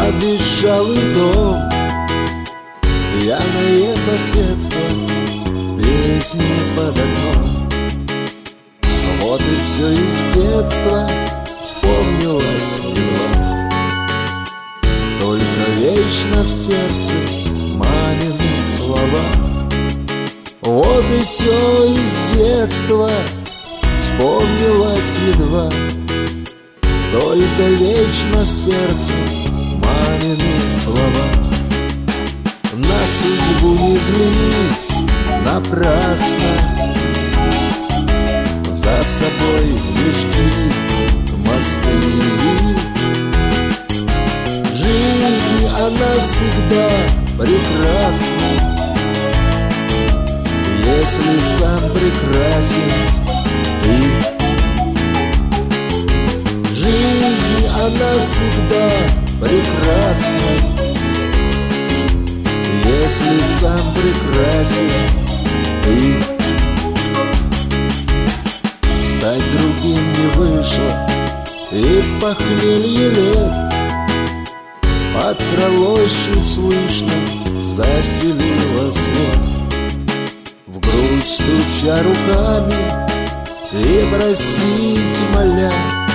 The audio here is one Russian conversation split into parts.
Обветшалый дом, пьяное соседство, песни под окном. Вот и все из детства вспомнилось едва. Только вечно в сердце мамины слова. Вот и все из детства вспомнилось едва. Только вечно в сердце мамины слова. На судьбу не злись напрасно, за собой лишь мосты. Жизнь, она всегда прекрасна, если сам прекрасен ты. Жизнь, она всегда прекрасна, если сам прекрасен ты. Стать другим не вышло, и похмелье лет подкралось чуть слышно, застелило свет. В грудь стуча руками и просить моля,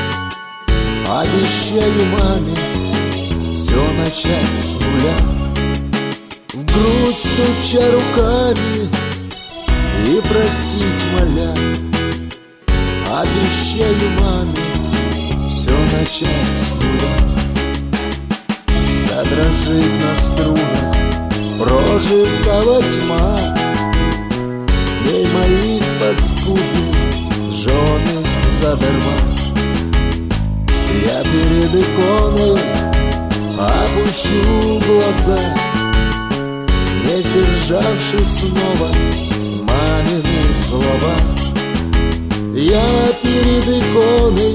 обещаю маме все начать с нуля. В грудь стуча руками и простить моля, обещаю маме все начать с нуля. Задрожит на струнах прожитого тьма, ей моих паскудных жены задарма. Я перед иконой опущу глаза, не сдержавшись снова мамины слова. Я перед иконой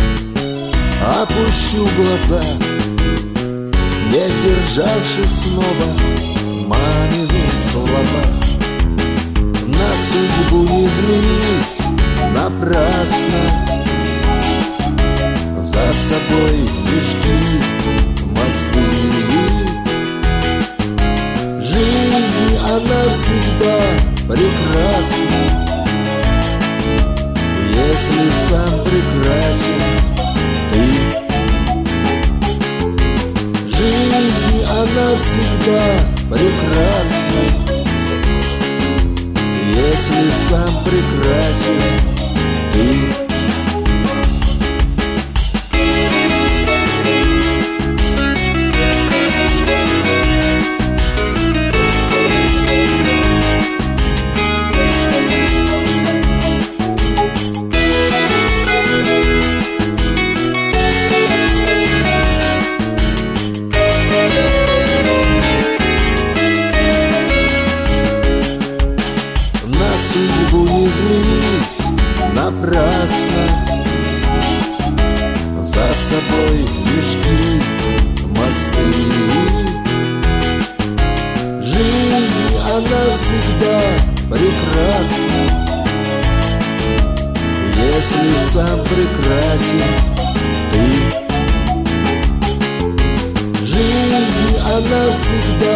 опущу глаза, не сдержавшись снова мамины слова. На судьбу не злись напрасно, за собой лишь мосты. Жизнь, она всегда прекрасна, если сам прекрасен ты. Жизнь, она всегда прекрасна, если сам прекрасен ты. Судьбу не злись напрасно, за собой лишь мосты. Жизнь, она всегда прекрасна, если сам прекрасен ты. Жизнь, она всегда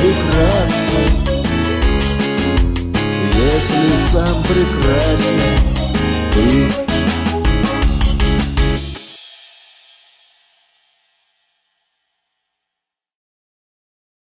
прекрасна, если сам прекрасен